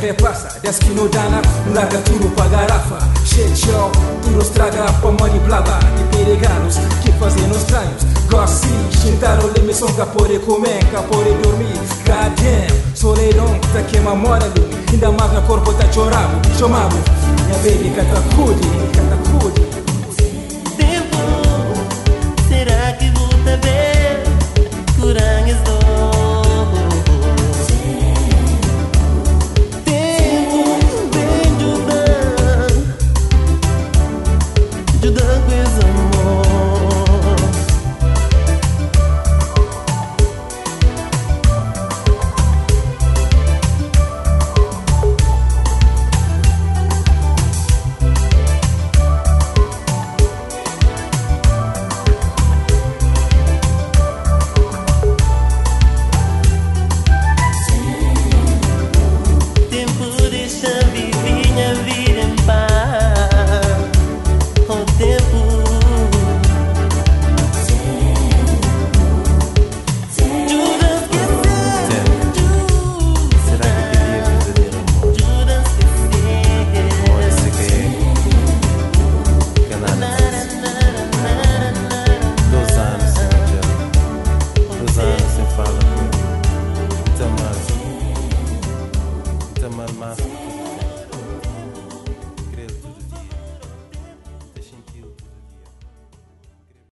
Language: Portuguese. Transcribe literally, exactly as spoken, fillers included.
repassa, desce que não dá na, larga tudo pra garrafa. Shake show, tudo estraga pra manipulava. De periganos que fazem nos estranhos. Gossi, xintaram le missão que pode comer, que pode dormir. God damn, soleirão que tá queima mora lume. Ainda mais meu corpo tá chorando, chamado. Minha baby canta cude, canta cude. Tempo, será que vou te ver? Curang